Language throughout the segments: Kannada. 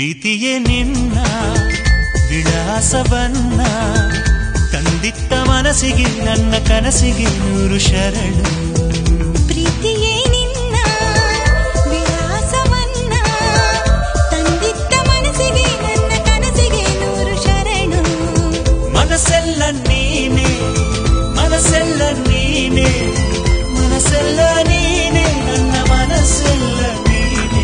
ಪ್ರೀತಿಯೇ ನಿನ್ನ ವಿಳಾಸವನ್ನ ತಂದಿತ್ತ ಮನಸ್ಸಿಗೆ ನನ್ನ ಕನಸಿಗೆ 100 ಶರಣು. ಪ್ರೀತಿಯೇ ನಿನ್ನ ವಿಳಾಸವನ್ನ ತಂದಿತ್ತ ಮನಸ್ಸಿಗೆ ನನ್ನ ಕನಸಿಗೆ 100 ಶರಣು. ಮನಸ್ಸೆಲ್ಲ ನೀನೆ ಮನಸ್ಸೆಲ್ಲ ನೀನೆ ಮನಸ್ಸೆಲ್ಲ ನೀನೆ ನನ್ನ ಮನಸ್ಸೆಲ್ಲ ನೀನೆ.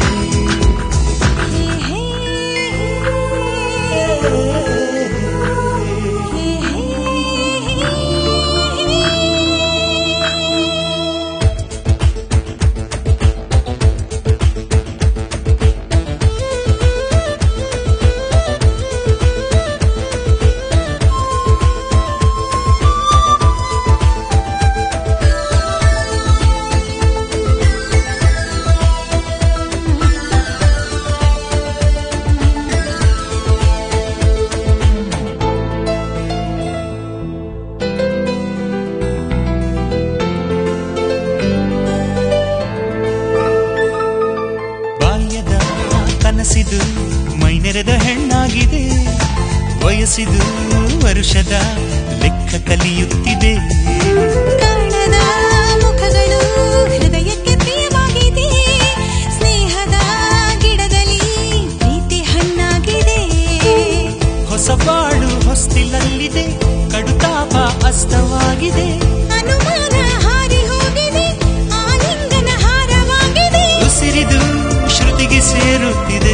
ಕನಸಿದು ಮೈನೆರೆದ ಹೆಣ್ಣಾಗಿದೆ, ವಯಸ್ಸಿದು ವರುಷದ ಲೆಕ್ಕ ಕಲಿಯುತ್ತಿದೆ. ಕಾಣದ ಮುಖಗಳು ಹೃದಯಕ್ಕೆ ಪ್ರಿಯವಾಗಿದೆ, ಸ್ನೇಹದ ಗಿಡದಲ್ಲಿ ಪ್ರೀತಿ ಹಣ್ಣಾಗಿದೆ. ಹೊಸ ಬಾಳು ಹೊಸ್ತಿಲಲ್ಲಿದೆ, ಕಡುತಾಪ ಅಸ್ತವಾಗಿದೆ. ಅನುಮಾನ ಹಾರಿ ಹೋಗಿದೆ, ಆಲಿಂಗನ ಹಾರವಾಗಿದೆ. ಉಸಿರಿದು ಶ್ರುತಿಗೆ ಸೇರುತ್ತಿದೆ.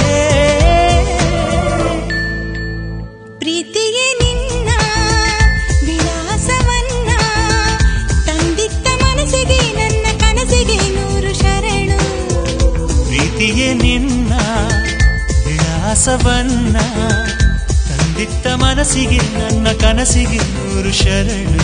ಪ್ರೀತಿಯೇ ನಿನ್ನ ವಿಳಾಸವನ್ನ ತಂದಿತ್ತ ಮನಸ್ಸಿಗೆ ನನ್ನ ಕನಸಿಗೆ 100 ಶರಣು. ಪ್ರೀತಿಯೇ ನಿನ್ನ ವಿಳಾಸವನ್ನ ತಂದಿತ್ತ ಮನಸ್ಸಿಗೆ ನನ್ನ ಕನಸಿಗೆ 100 ಶರಣು.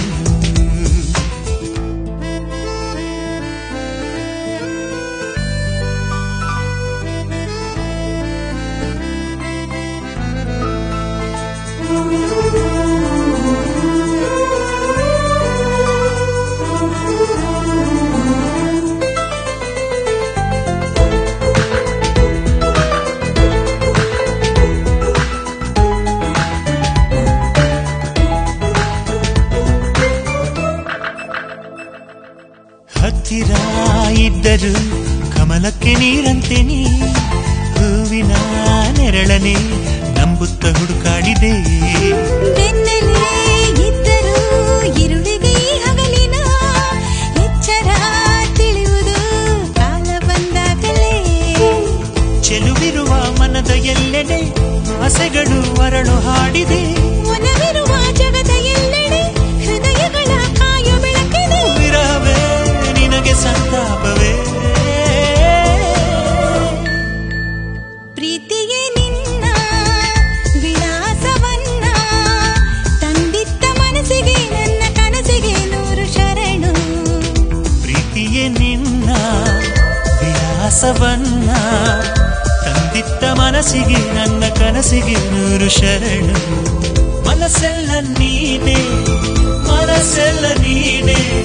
ಹತ್ತಿರ ಇದ್ದರು ಕಮಲಕ್ಕೆ ನೀರಂತೆ ನೀ, ಹೂವಿನ ನೆರಳನೆ ನಂಬುತ್ತ ಹುಡುಕಾಡಿದೆ. ಬೆನ್ನಲ್ಲೇ ಇದ್ದರು ഇരുಳಿಗೆ ಹಗಲಿನ ಎಚ್ಚರ ತಿಳಿಯುವುದು ಕಾಲ ಬಂದಾಗಲೇ. ಚೆಲುವಿರುವ ಮನದ ಎಲ್ಲೆಡೆ ಆಸೆಗಳು ಅರಳು ಹಾಡಿದೆ. ಒಲವಿರುವ ಜಗದ ಎಲ್ಲೆಡೆ ಹೃದಯಗಳ ಕಾಯ ಬೆಳಕಿದೆ. ವಿರಹವೇ ನಿನಗೆ ಸಂತಾಪವೇ. ಪ್ರೀತಿಯೇ ನಿನ್ನ ವಿಳಾಸವನ್ನ ತಂದಿತ್ತ ಮನಸ್ಸಿಗೆ ನನ್ನ ಕನಸಿಗೆ 100 ಶರಣು. ಪ್ರೀತಿಯೇ ನಿನ್ನ ವಿಳಾಸವನ್ನ ತಂದಿತ್ತ ಮನಸ್ಸಿಗೆ ನನ್ನ ಕನಸಿಗೆ 100 ಶರಣು. ಮನಸ್ಸೆಲ್ಲ ನೀನೆ ಮನಸ್ಸೆಲ್ಲ ನೀನೆ